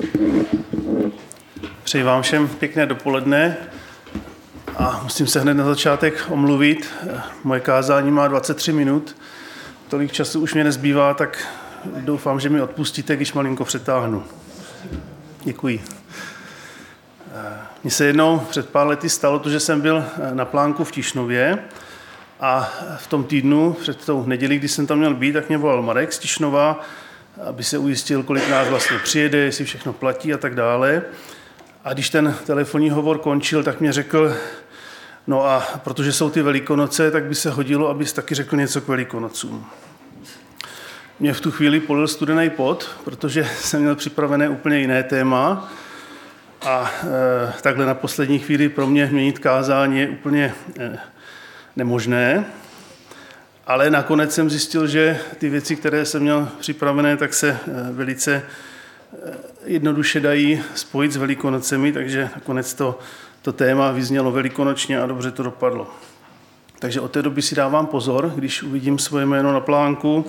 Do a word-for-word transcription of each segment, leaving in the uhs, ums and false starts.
Přeji vám všem pěkné dopoledne a musím se hned na začátek omluvit. Moje kázání má dvacet tři minut, tolik času už mě nezbývá, tak doufám, že mi odpustíte, když malinko přetáhnu. Děkuji. Mně se jednou před pár lety stalo to, že jsem byl na plánku v Tišnově a v tom týdnu, před tou nedělí, kdy jsem tam měl být, tak mě volal Marek z Tišnova, aby se ujistil, kolik nás vlastně přijede, jestli všechno platí a tak dále. A když ten telefonní hovor končil, tak mě řekl, no a protože jsou ty Velikonoce, tak by se hodilo, abys taky řekl něco k Velikonocům. Mě v tu chvíli polil studený pot, protože jsem měl připravené úplně jiné téma a e, takhle na poslední chvíli pro mě měnit kázání je úplně e, nemožné. Ale nakonec jsem zjistil, že ty věci, které jsem měl připravené, tak se e, velice e, jednoduše dají spojit s Velikonocemi, takže nakonec to, to téma vyznělo velikonočně a dobře to dopadlo. Takže od té doby si dávám pozor, když uvidím svoje jméno na plánku.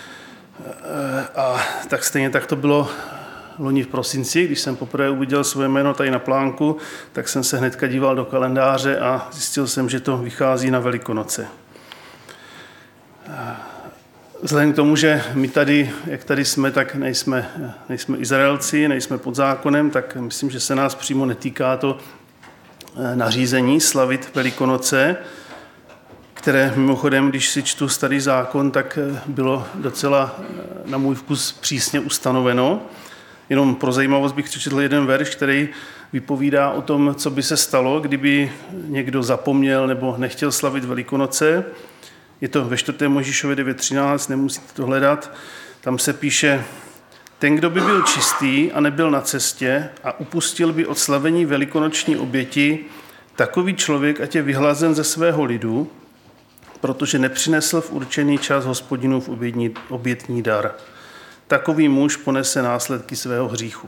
A tak stejně tak to bylo loni v prosinci, když jsem poprvé uviděl svoje jméno tady na plánku, tak jsem se hnedka díval do kalendáře a zjistil jsem, že to vychází na Velikonoce. Vzhledem k tomu, že my tady, jak tady jsme, tak nejsme, nejsme Izraelci, nejsme pod zákonem, tak myslím, že se nás přímo netýká to nařízení slavit Velikonoce, které mimochodem, když si čtu starý zákon, tak bylo docela na můj vkus přísně ustanoveno. Jenom pro zajímavost bych přečetl jeden verš, který vypovídá o tom, co by se stalo, kdyby někdo zapomněl nebo nechtěl slavit Velikonoce. Je to ve čtvrtém Mojžíšově devět třináct, nemusíte to hledat. Tam se píše, ten, kdo by byl čistý a nebyl na cestě a upustil by od slavení velikonoční oběti, takový člověk, ať je vyhlazen ze svého lidu, protože nepřinesl v určený čas Hospodinův obětní, obětní dar. Takový muž ponese následky svého hříchu.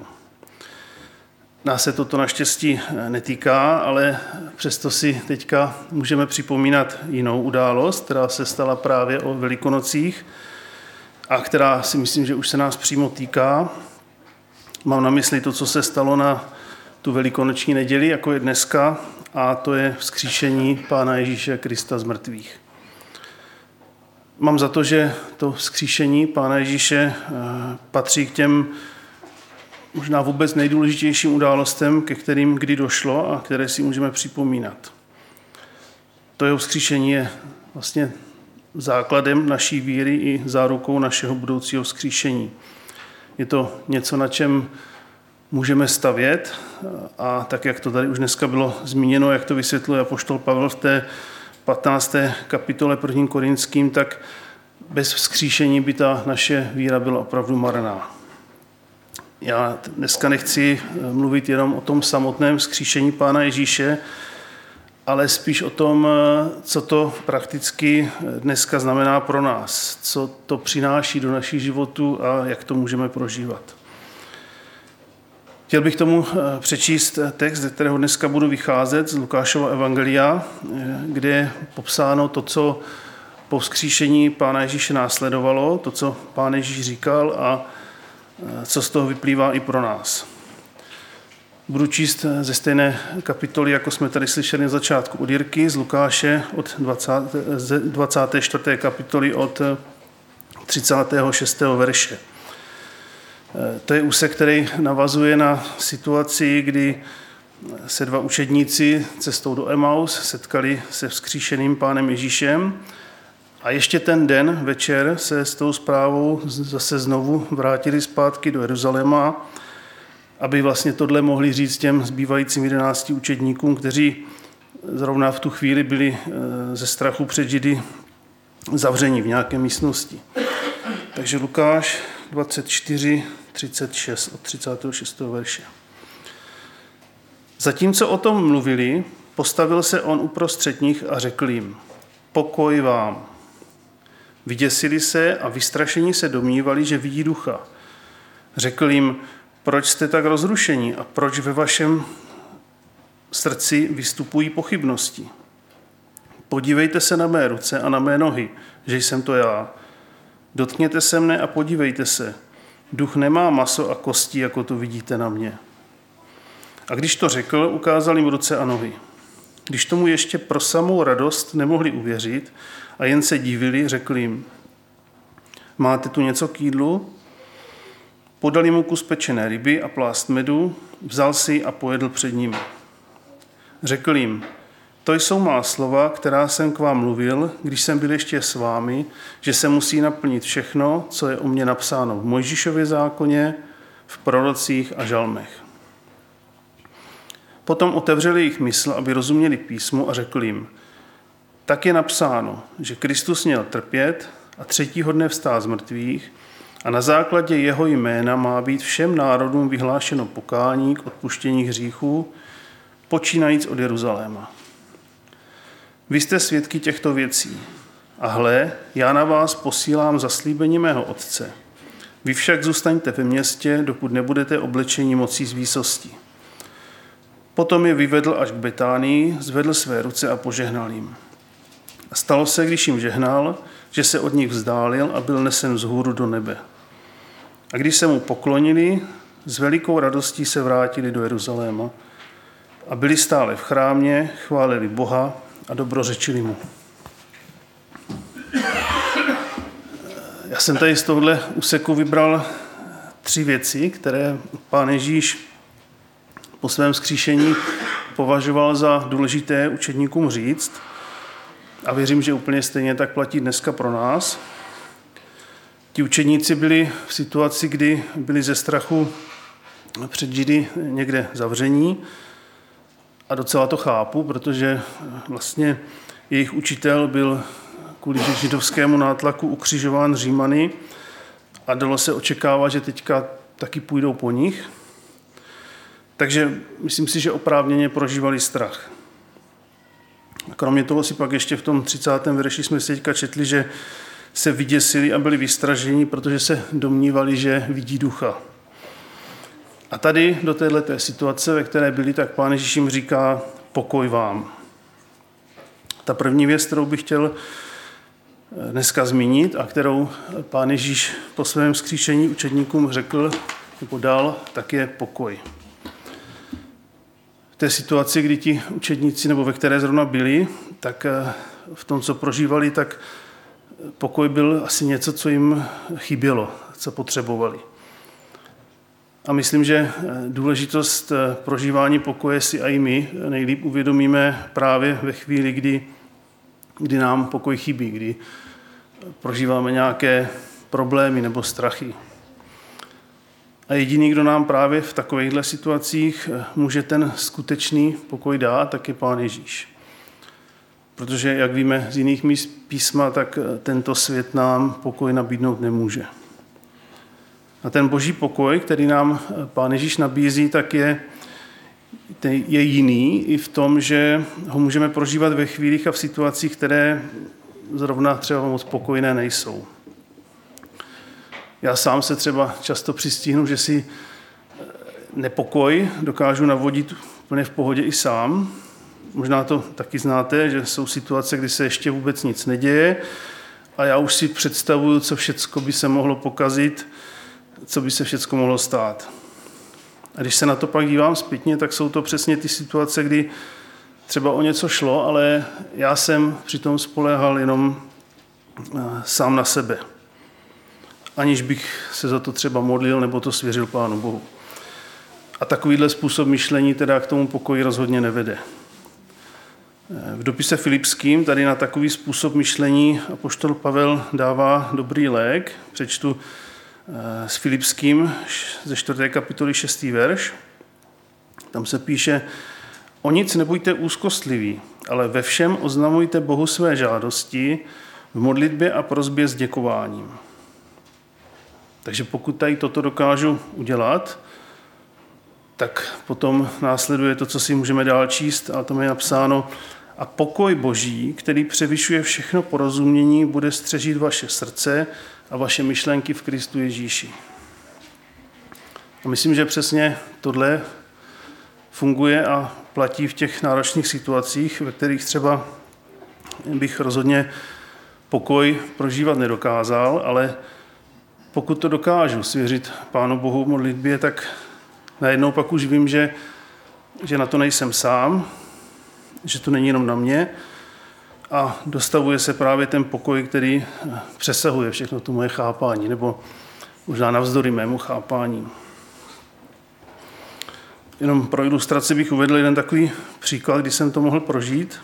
Nás se toto naštěstí netýká, ale přesto si teďka můžeme připomínat jinou událost, která se stala právě o Velikonocích a která si myslím, že už se nás přímo týká. Mám na mysli to, co se stalo na tu velikonoční neděli, jako je dneska, a to je vzkříšení Pána Ježíše Krista z mrtvých. Mám za to, že to vzkříšení Pána Ježíše patří k těm možná vůbec nejdůležitějším událostem, ke kterým kdy došlo a které si můžeme připomínat. To jeho vzkříšení je vlastně základem naší víry i zárukou našeho budoucího vzkříšení. Je to něco, na čem můžeme stavět a tak, jak to tady už dneska bylo zmíněno, jak to vysvětluje apoštol Pavel v té patnácté kapitole prvním Korinským, tak bez vzkříšení by ta naše víra byla opravdu marná. Já dneska nechci mluvit jenom o tom samotném vzkříšení Pána Ježíše, ale spíš o tom, co to prakticky dneska znamená pro nás, co to přináší do našich životů a jak to můžeme prožívat. Chtěl bych tomu přečíst text, ze kterého dneska budu vycházet, z Lukášova evangelia, kde je popsáno to, co po vzkříšení Pána Ježíše následovalo, to, co Pán Ježíš říkal a co z toho vyplývá i pro nás. Budu číst ze stejné kapitoly, jako jsme tady slyšeli na začátku od Jirky, z Lukáše od dvacáté čtvrté kapitoly od třicátého šestého verše. To je úsek, který navazuje na situaci, kdy se dva učedníci cestou do Emaus setkali se vzkříšeným Pánem Ježíšem a ještě ten den večer se s tou zprávou zase znovu vrátili zpátky do Jeruzaléma, aby vlastně tohle mohli říct těm zbývajícím jedenácti učedníkům, kteří zrovna v tu chvíli byli ze strachu před Židy zavření v nějaké místnosti. Takže Lukáš dvacet čtyři, třicet šest od třicátého šestého verše. Zatímco o tom mluvili, postavil se on uprostřed nich a řekl jim, pokoj vám. Vyděsili se a vystrašení se domnívali, že vidí ducha. Řekl jim, proč jste tak rozrušení a proč ve vašem srdci vystupují pochybnosti? Podívejte se na mé ruce a na mé nohy, že jsem to já. Dotkněte se mne a podívejte se. duch nemá maso a kosti, jako to vidíte na mě. A když to řekl, ukázal jim ruce a nohy. Když tomu ještě pro samou radost nemohli uvěřit a jen se divili, řekl jim, máte tu něco k jídlu? Podali mu kus pečené ryby a plást medu, vzal si a pojedl před nimi. Řekl jim, to jsou má slova, která jsem k vám mluvil, když jsem byl ještě s vámi, že se musí naplnit všechno, co je o mně napsáno v Mojžíšově zákoně, v prorocích a žalmech. Potom otevřeli jejich mysl, aby rozuměli písmu a řekl jim, tak je napsáno, že Kristus měl trpět a třetího dne vstát z mrtvých a na základě jeho jména má být všem národům vyhlášeno pokání k odpuštění hříchů, počínajíc od Jeruzaléma. Vy jste svědky těchto věcí. A hle, já na vás posílám zaslíbení mého Otce. Vy však zůstaňte ve městě, dokud nebudete oblečeni mocí z výsosti. Potom je vyvedl až k Betánii, zvedl své ruce a požehnal jim. A stalo se, když jim žehnal, že se od nich vzdálil a byl nesen vzhůru do nebe. A když se mu poklonili, s velikou radostí se vrátili do Jeruzaléma a byli stále v chrámě, chválili Boha a dobrořečili mu. Já jsem tady z tohohle úseku vybral tři věci, které Pán Ježíš po svém vzkříšení považoval za důležité učedníkům říct. A věřím, že úplně stejně tak platí dneska pro nás. Ti učedníci byli v situaci, kdy byli ze strachu před Židy někde zavření. A docela to chápu, protože vlastně jejich učitel byl kvůli židovskému nátlaku ukřižován Římany a dalo se očekávat, že teďka taky půjdou po nich. Takže myslím si, že oprávněně prožívali strach. A kromě toho si pak ještě v tom třicátém verši jsme si teďka četli, že se vyděsili a byli vystraženi, protože se domnívali, že vidí ducha. A tady do této situace, ve které byli, tak Pán Ježíš jim říká pokoj vám. Ta první věc, kterou bych chtěl dneska zmínit a kterou Pán Ježíš po svém vzkříšení učedníkům řekl nebo dal, tak je pokoj. V té situaci, kdy ti učedníci, nebo ve které zrovna byli, tak v tom, co prožívali, tak pokoj byl asi něco, co jim chybělo, co potřebovali. A myslím, že důležitost prožívání pokoje si i my nejlíp uvědomíme právě ve chvíli, kdy, kdy nám pokoj chybí, kdy prožíváme nějaké problémy nebo strachy. A jediný, kdo nám právě v takovýchhle situacích může ten skutečný pokoj dát, tak je Pán Ježíš. Protože, jak víme z jiných míst písma, tak tento svět nám pokoj nabídnout nemůže. A ten boží pokoj, který nám Pán Ježíš nabízí, tak je, je jiný i v tom, že ho můžeme prožívat ve chvílích a v situacích, které zrovna třeba moc pokojné nejsou. Já sám se třeba často přistihnu, že si nepokoj dokážu navodit úplně v pohodě i sám. Možná to taky znáte, že jsou situace, kdy se ještě vůbec nic neděje a já už si představuju, co všecko by se mohlo pokazit, co by se všecko mohlo stát. A když se na to pak dívám zpětně, tak jsou to přesně ty situace, kdy třeba o něco šlo, ale já jsem přitom spoléhal jenom sám na sebe. Aniž bych se za to třeba modlil nebo to svěřil Pánu Bohu. A takovýhle způsob myšlení teda k tomu pokoji rozhodně nevede. V dopise Filipským tady na takový způsob myšlení apoštol Pavel dává dobrý lék. Přečtu s Filipským ze čtvrté kapitoly šestý verš. Tam se píše: O nic nebuďte úzkostliví, ale ve všem oznamujte Bohu své žádosti v modlitbě a prosbě s děkováním. Takže pokud tady toto dokážu udělat, tak potom následuje to, co si můžeme dál číst, a tam je napsáno: a pokoj Boží, který převyšuje všechno porozumění, bude střežit vaše srdce a vaše myšlenky v Kristu Ježíši. A myslím, že přesně tohle funguje a platí v těch náročných situacích, ve kterých třeba bych rozhodně pokoj prožívat nedokázal, ale pokud to dokážu svěřit Pánu Bohu v modlitbě, tak najednou pak už vím, že, že na to nejsem sám, že to není jenom na mě a dostavuje se právě ten pokoj, který přesahuje všechno to moje chápání, nebo možná navzdory mému chápání. Jenom pro ilustraci bych uvedl jeden takový příklad, kdy jsem to mohl prožít.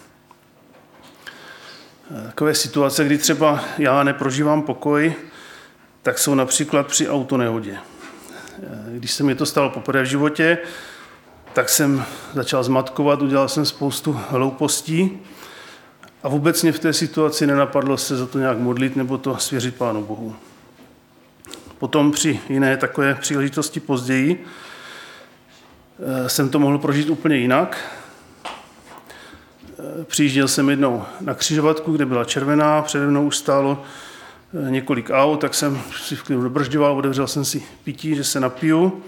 Takové situace, kdy třeba já neprožívám pokoj, tak jsou například při autonehodě. Když se mi to stalo poprvé v životě, tak jsem začal zmatkovat, udělal jsem spoustu hloupostí a vůbec mě v té situaci nenapadlo se za to nějak modlit nebo to svěřit Pánu Bohu. Potom při jiné takové příležitosti později jsem to mohl prožít úplně jinak. Přijížděl jsem jednou na křižovatku, kde byla červená, přede mnou už stálo několik aut, tak jsem si v klidu dobržďoval, otevřel jsem si pití, že se napiju.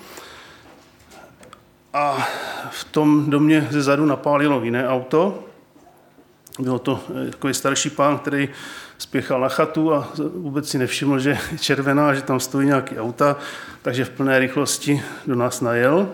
A v tom domě ze zadu napálilo jiné auto. Bylo to takový starší pán, který spěchal na chatu a vůbec si nevšiml, že je červená, že tam stojí nějaký auta, takže v plné rychlosti do nás najel.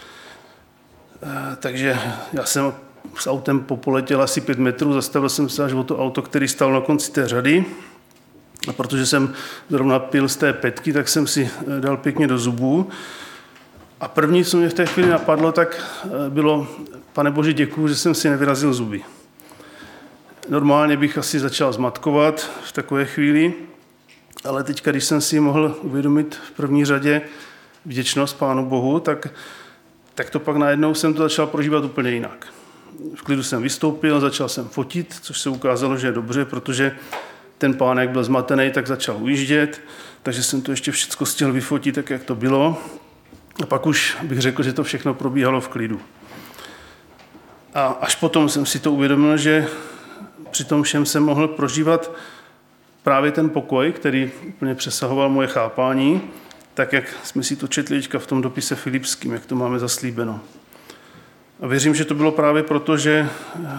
Takže já jsem s autem popoletěl asi pět metrů, zastavil jsem se až o to auto, který stál na konci té řady. A protože jsem zrovna pil z té petky, tak jsem si dal pěkně do zubů. A první, co mě v té chvíli napadlo, tak bylo: Pane Bože, děkuju, že jsem si nevyrazil zuby. Normálně bych asi začal zmatkovat v takové chvíli, ale teď, když jsem si mohl uvědomit v první řadě vděčnost Pánu Bohu, tak, tak to pak najednou jsem to začal prožívat úplně jinak. V klidu jsem vystoupil, začal jsem fotit, což se ukázalo, že je dobře, protože ten pán, jak byl zmatený, tak začal ujíždět, takže jsem to ještě všechno stihl vyfotit, tak jak to bylo. A pak už bych řekl, že to všechno probíhalo v klidu. A až potom jsem si to uvědomil, že při tom všem jsem mohl prožívat právě ten pokoj, který úplně přesahoval moje chápání, tak jak jsme si to četli v tom dopise Filipským, jak to máme zaslíbeno. A věřím, že to bylo právě proto, že,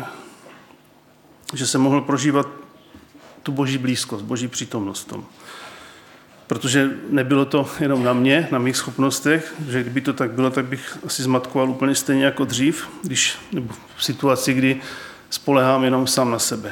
že jsem mohl prožívat tu boží blízkost, boží přítomnost v tom. Protože nebylo to jenom na mě, na mých schopnostech, že kdyby to tak bylo, tak bych asi zmatkoval úplně stejně jako dřív, když, nebo v situaci, kdy spolehám jenom sám na sebe.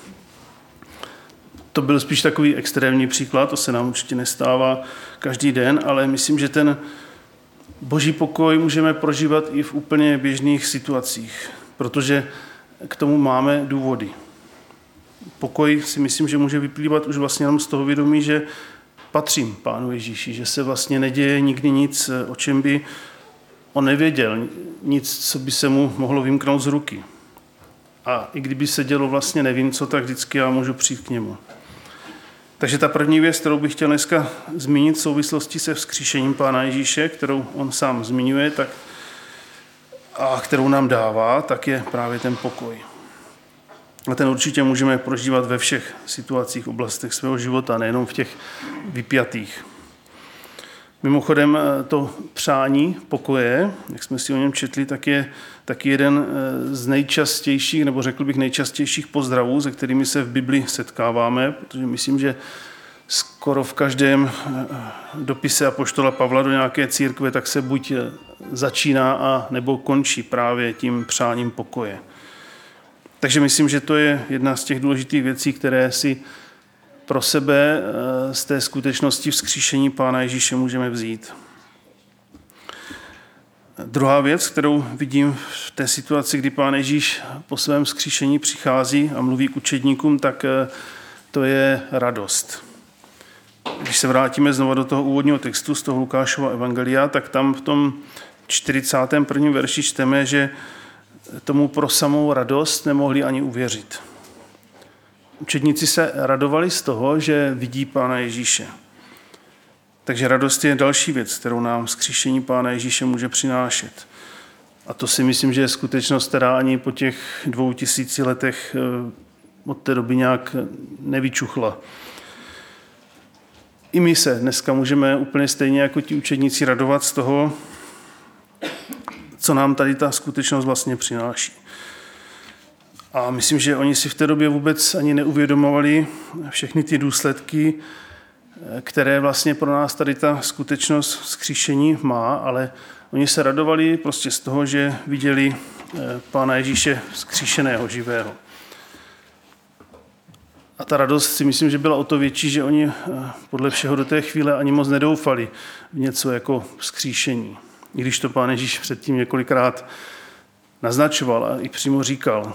To byl spíš takový extrémní příklad, to se nám určitě nestává každý den, ale myslím, že ten boží pokoj můžeme prožívat i v úplně běžných situacích, protože k tomu máme důvody. Pokoj si myslím, že může vyplývat už vlastně jenom z toho vědomí, že patřím Pánu Ježíši, že se vlastně neděje nikdy nic, o čem by on nevěděl, nic, co by se mu mohlo vymknout z ruky. A i kdyby se dělo vlastně nevím co, tak vždycky já můžu přijít k němu. Takže ta první věc, kterou bych chtěl dneska zmínit v souvislosti se vzkříšením Pána Ježíše, kterou on sám zmiňuje tak, a kterou nám dává, tak je právě ten pokoj. A ten určitě můžeme prožívat ve všech situacích, oblastech svého života, nejenom v těch vypjatých. Mimochodem to přání pokoje, jak jsme si o něm četli, tak je taky jeden z nejčastějších, nebo řekl bych nejčastějších pozdravů, se kterými se v Bibli setkáváme, protože myslím, že skoro v každém dopise apoštola Pavla do nějaké církve tak se buď začíná a nebo končí právě tím přáním pokoje. Takže myslím, že to je jedna z těch důležitých věcí, které si pro sebe z té skutečnosti vzkříšení Pána Ježíše můžeme vzít. Druhá věc, kterou vidím v té situaci, kdy Pán Ježíš po svém vzkříšení přichází a mluví k učedníkům, tak to je radost. Když se vrátíme znovu do toho úvodního textu z toho Lukášova evangelia, tak tam v tom čtyřicátém prvním verši čteme, že tomu pro samou radost nemohli ani uvěřit. Učedníci se radovali z toho, že vidí Pána Ježíše. Takže radost je další věc, kterou nám vzkříšení Pána Ježíše může přinášet. A to si myslím, že je skutečnost, která ani po těch dvou tisíci letech od té doby nějak nevyčuchla. I my se dneska můžeme úplně stejně jako ti učedníci radovat z toho, co nám tady ta skutečnost vlastně přináší. A myslím, že oni si v té době vůbec ani neuvědomovali všechny ty důsledky, které vlastně pro nás tady ta skutečnost vzkříšení má, ale oni se radovali prostě z toho, že viděli Pána Ježíše vzkříšeného, živého. A ta radost si myslím, že byla o to větší, že oni podle všeho do té chvíle ani moc nedoufali v něco jako vzkříšení. I když to Pán Ježíš předtím několikrát naznačoval a i přímo říkal.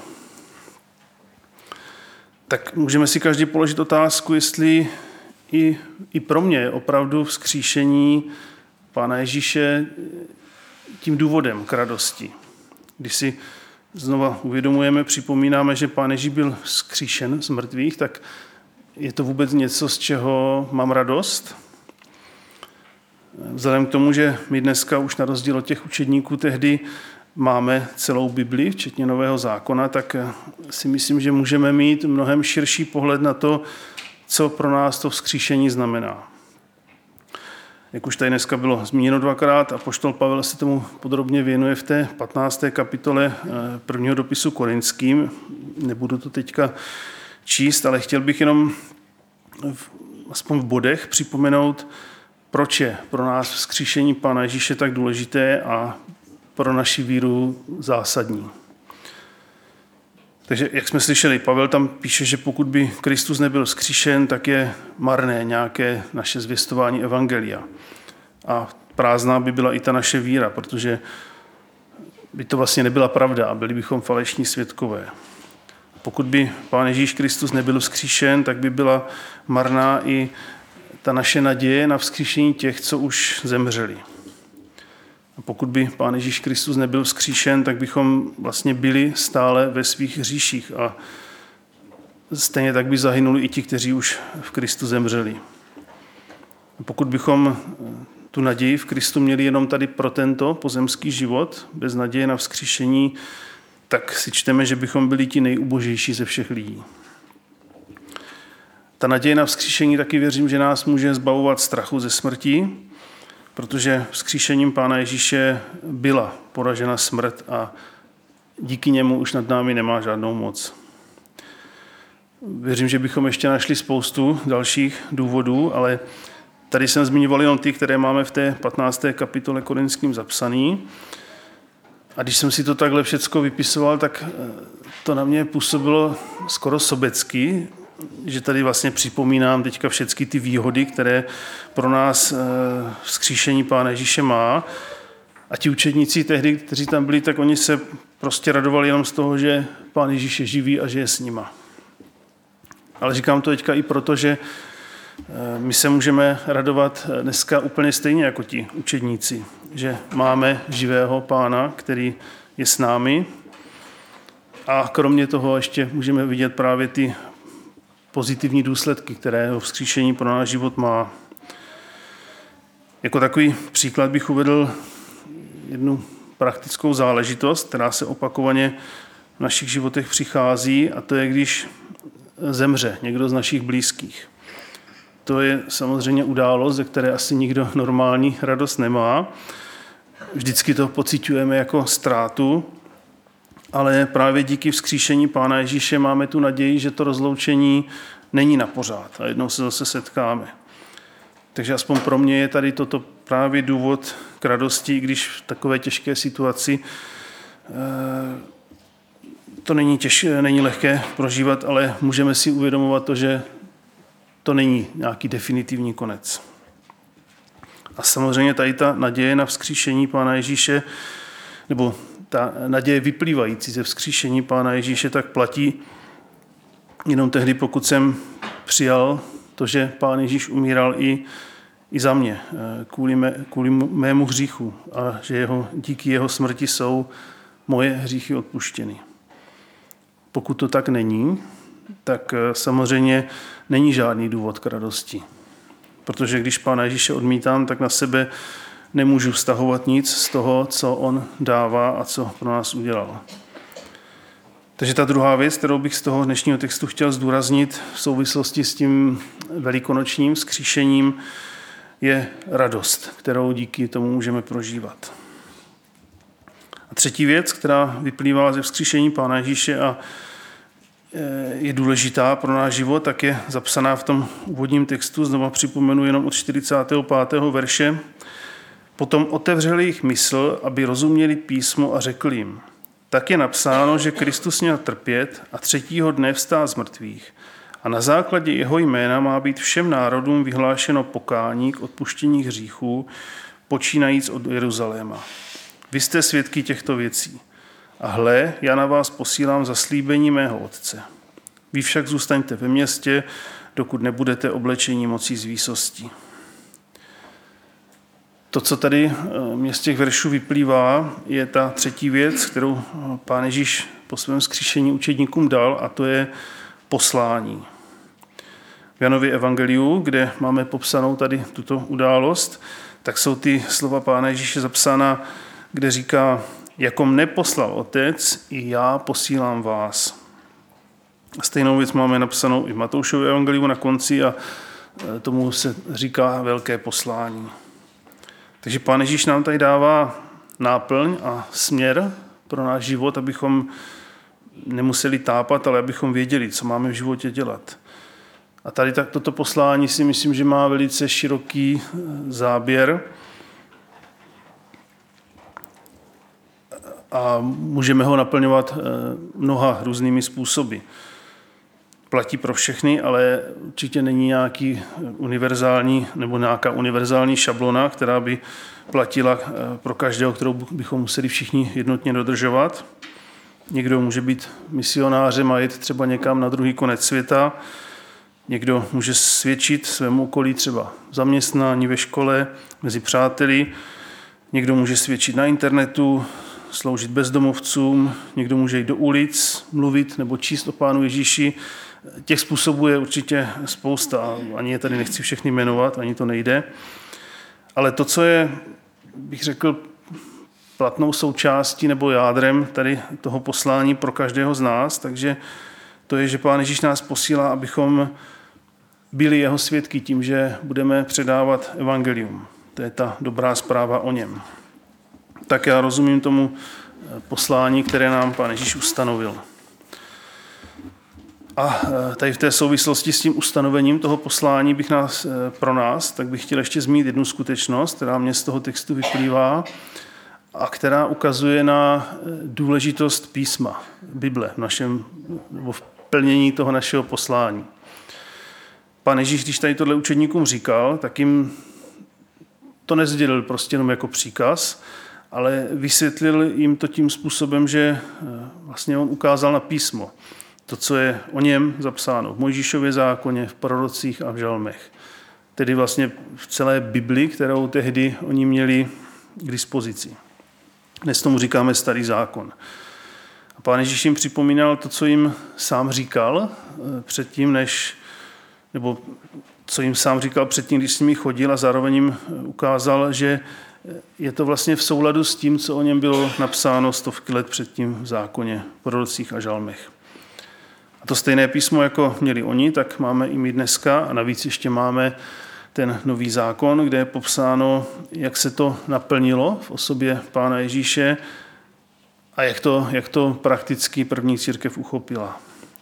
Tak můžeme si každý položit otázku, jestli i, i pro mě je opravdu vzkříšení Pána Ježíše tím důvodem k radosti. Když si znova uvědomujeme, připomínáme, že Pán Ježíš byl vzkříšen z mrtvých, tak je to vůbec něco, z čeho mám radost? Vzhledem k tomu, že my dneska už na rozdíl od těch učedníků tehdy máme celou Bibli, včetně Nového zákona, tak si myslím, že můžeme mít mnohem širší pohled na to, co pro nás to vzkříšení znamená. Jak už tady dneska bylo zmíněno dvakrát, apoštol Pavel se tomu podrobně věnuje v té patnácté kapitole prvního dopisu Korinským. Nebudu to teďka číst, ale chtěl bych jenom v, aspoň v bodech připomenout, proč je pro nás vzkříšení Pána Ježíše tak důležité a pro naši víru zásadní. Takže, jak jsme slyšeli, Pavel tam píše, že pokud by Kristus nebyl vzkříšen, tak je marné nějaké naše zvěstování evangelia. A prázdná by byla i ta naše víra, protože by to vlastně nebyla pravda a byli bychom falešní svědkové. Pokud by Pán Ježíš Kristus nebyl vzkříšen, tak by byla marná i ta naše naděje na vzkříšení těch, co už zemřeli. A pokud by Pán Ježíš Kristus nebyl vzkříšen, tak bychom vlastně byli stále ve svých hříších a stejně tak by zahynuli i ti, kteří už v Kristu zemřeli. A pokud bychom tu naději v Kristu měli jenom tady pro tento pozemský život, bez naděje na vzkříšení, tak si čteme, že bychom byli ti nejubožejší ze všech lidí. Ta naděje na vzkříšení taky věřím, že nás může zbavovat strachu ze smrti, protože vzkříšením Pána Ježíše byla poražena smrt a díky němu už nad námi nemá žádnou moc. Věřím, že bychom ještě našli spoustu dalších důvodů, ale tady jsem zmiňoval jenom ty, které máme v té patnácté kapitole Korinským zapsaný. A když jsem si to takhle všecko vypisoval, tak to na mě působilo skoro sobecky, že tady vlastně připomínám teďka všechny ty výhody, které pro nás vzkříšení Pána Ježíše má. A ti učedníci tehdy, kteří tam byli, tak oni se prostě radovali jenom z toho, že Pán Ježíš je živý a že je s nima. Ale říkám to teďka i proto, že my se můžeme radovat dneska úplně stejně jako ti učedníci, že máme živého Pána, který je s námi a kromě toho ještě můžeme vidět právě ty pozitivní důsledky, které vzkříšení pro náš život má. Jako takový příklad bych uvedl jednu praktickou záležitost, která se opakovaně v našich životech přichází, a to je, když zemře někdo z našich blízkých. To je samozřejmě událost, ze které asi nikdo normální radost nemá. Vždycky to pociťujeme jako ztrátu, ale právě díky vzkříšení Pána Ježíše máme tu naději, že to rozloučení není na pořád a jednou se zase setkáme. Takže aspoň pro mě je tady toto právě důvod k radosti, když v takové těžké situaci to není, těžké, není lehké prožívat, ale můžeme si uvědomovat to, že to není nějaký definitivní konec. A samozřejmě tady ta naděje na vzkříšení Pána Ježíše, nebo ta naděje vyplývající ze vzkříšení Pána Ježíše, tak platí jenom tehdy, pokud jsem přijal to, že Pán Ježíš umíral i, i za mě, kvůli, mé, kvůli mému hříchu a že jeho, díky jeho smrti jsou moje hříchy odpuštěny. Pokud to tak není, tak samozřejmě není žádný důvod k radosti. Protože když Pána Ježíše odmítám, tak na sebe nemůžu vztahovat nic z toho, co on dává a co pro nás udělal. Takže ta druhá věc, kterou bych z toho dnešního textu chtěl zdůraznit v souvislosti s tím velikonočním vzkříšením, je radost, kterou díky tomu můžeme prožívat. A třetí věc, která vyplývá ze vzkříšení Pána Ježíše a je důležitá pro náš život, tak je zapsaná v tom úvodním textu. Znova připomenu jenom od čtyřicátého pátého verše. Potom otevřeli jich mysl, aby rozuměli písmo a řekl jim. Tak je napsáno, že Kristus měl trpět a třetího dne vstát z mrtvých. A na základě jeho jména má být všem národům vyhlášeno pokání k odpuštění hříchů, počínajíc od Jeruzaléma. Vy jste svědky těchto věcí. A hle, já na vás posílám zaslíbení mého Otce. Vy však zůstaňte ve městě, dokud nebudete oblečení mocí z výsostí. To, co tady mě z těch veršů vyplývá, je ta třetí věc, kterou Pán Ježíš po svém vzkříšení učedníkům dal, a to je poslání. V Janově evangeliu, kde máme popsanou tady tuto událost, tak jsou ty slova Pána Ježíše zapsána, kde říká, jako mne poslal Otec, i já posílám vás. Stejnou věc máme napsanou i v Matoušově evangeliu na konci a tomu se říká velké poslání. Takže Pán Ježíš nám tady dává náplň a směr pro náš život, abychom nemuseli tápat, ale abychom věděli, co máme v životě dělat. A tady tak toto poslání si myslím, že má velice široký záběr a můžeme ho naplňovat mnoha různými způsoby. Platí pro všechny, ale určitě není nějaký univerzální nebo nějaká univerzální šablona, která by platila pro každého, kterou bychom museli všichni jednotně dodržovat. Někdo může být misionářem a jet třeba někam na druhý konec světa. Někdo může svědčit svému okolí třeba v zaměstnání, ve škole, mezi přáteli. Někdo může svědčit na internetu, sloužit bezdomovcům. Někdo může jít do ulic, mluvit nebo číst o Pánu Ježíši. Těch způsobů je určitě spousta a ani je tady nechci všechny jmenovat, ani to nejde. Ale to, co je, bych řekl, platnou součástí nebo jádrem tady toho poslání pro každého z nás, takže to je, že Pán Ježíš nás posílá, abychom byli jeho svědky tím, že budeme předávat evangelium. To je ta dobrá zpráva o něm. Tak já rozumím tomu poslání, které nám Pán Ježíš ustanovil. A tady v té souvislosti s tím ustanovením toho poslání bych nás, pro nás, tak bych chtěl ještě zmínit jednu skutečnost, která mě z toho textu vyplývá a která ukazuje na důležitost písma, Bible, v našem, nebo v plnění toho našeho poslání. Pán Ježíš, když tady tohle učedníkům říkal, tak jim to nezdělil prostě jenom jako příkaz, ale vysvětlil jim to tím způsobem, že vlastně on ukázal na písmo. To, co je o něm zapsáno v Mojžíšově zákoně, v prorocích a v žalmech. Tedy vlastně v celé Bibli, kterou tehdy oni měli k dispozici. Dnes tomu říkáme Starý zákon. A Pán Ježíš jim připomínal to, co jim sám říkal předtím, než, nebo co jim sám říkal předtím, když s nimi chodil, a zároveň jim ukázal, že je to vlastně v souladu s tím, co o něm bylo napsáno stovky let předtím v zákoně, v prorocích a žalmech. A to stejné písmo, jako měli oni, tak máme i my dneska a navíc ještě máme ten nový zákon, kde je popsáno, jak se to naplnilo v osobě Pána Ježíše a jak to, jak to prakticky první církev uchopila.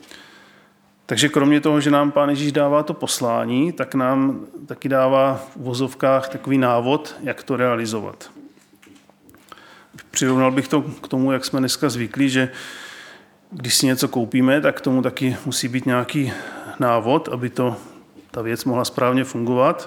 Takže kromě toho, že nám Pán Ježíš dává to poslání, tak nám taky dává v uvozovkách takový návod, jak to realizovat. Přirovnal bych to k tomu, jak jsme dneska zvyklí, že když si něco koupíme, tak k tomu taky musí být nějaký návod, aby to, ta věc mohla správně fungovat.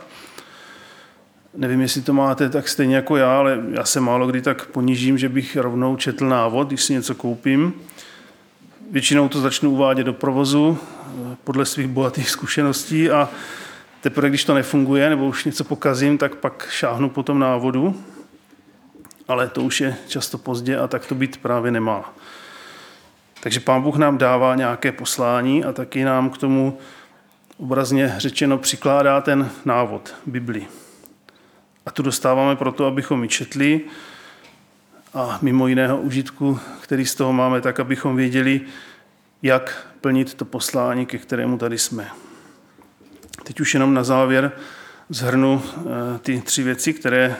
Nevím, jestli to máte tak stejně jako já, ale já se málo kdy tak ponížím, že bych rovnou četl návod, když si něco koupím. Většinou to začnu uvádět do provozu podle svých bohatých zkušeností a teprve, když to nefunguje nebo už něco pokazím, tak pak šáhnu po tom návodu. Ale to už je často pozdě a tak to být právě nemá. Takže Pán Bůh nám dává nějaké poslání a taky nám k tomu obrazně řečeno přikládá ten návod, Bibli. A tu dostáváme proto, abychom ji četli a mimo jiného užitku, který z toho máme, tak abychom věděli, jak plnit to poslání, ke kterému tady jsme. Teď už jenom na závěr shrnu ty tři věci, které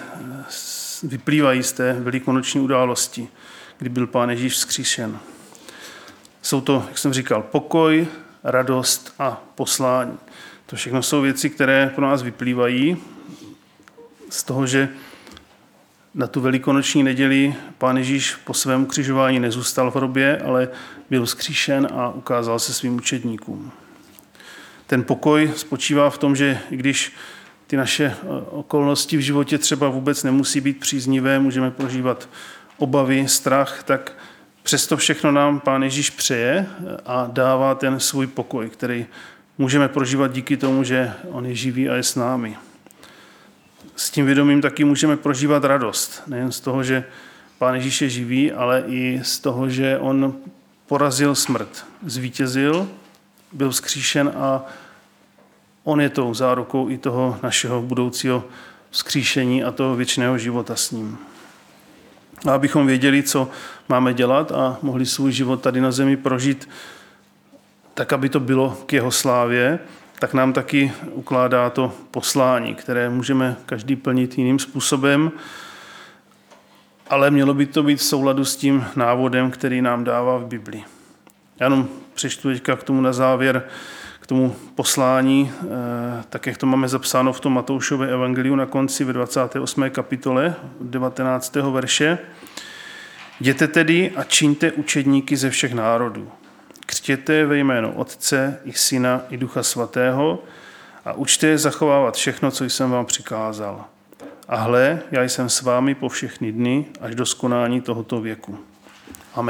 vyplývají z té velikonoční události, kdy byl Pán Ježíš vzkříšen. Jsou to, jak jsem říkal, pokoj, radost a poslání. To všechno jsou věci, které pro nás vyplývají z toho, že na tu velikonoční neděli Pán Ježíš po svém ukřižování nezůstal v hrobě, ale byl vzkříšen a ukázal se svým učedníkům. Ten pokoj spočívá v tom, že i když ty naše okolnosti v životě třeba vůbec nemusí být příznivé, můžeme prožívat obavy, strach, tak přesto všechno nám Pán Ježíš přeje a dává ten svůj pokoj, který můžeme prožívat díky tomu, že on je živý a je s námi. S tím vědomím taky můžeme prožívat radost. Nejen z toho, že Pán Ježíš je živý, ale i z toho, že on porazil smrt, zvítězil, byl vzkříšen a on je tou zárukou i toho našeho budoucího vzkříšení a toho věčného života s ním. A abychom věděli, co máme dělat a mohli svůj život tady na zemi prožít tak, aby to bylo k jeho slávě, tak nám taky ukládá to poslání, které můžeme každý plnit jiným způsobem, ale mělo by to být v souladu s tím návodem, který nám dává v Biblii. Já jenom přečtu teďka k tomu na závěr, k tomu poslání, tak jak to máme zapsáno v tom Matoušově evangeliu na konci ve dvacáté osmé kapitole, devatenáctého verše. Jděte tedy a čiňte učedníky ze všech národů. Křtěte ve jméno Otce i Syna i Ducha Svatého a učte je zachovávat všechno, co jsem vám přikázal. A hle, já jsem s vámi po všechny dny až do skonání tohoto věku.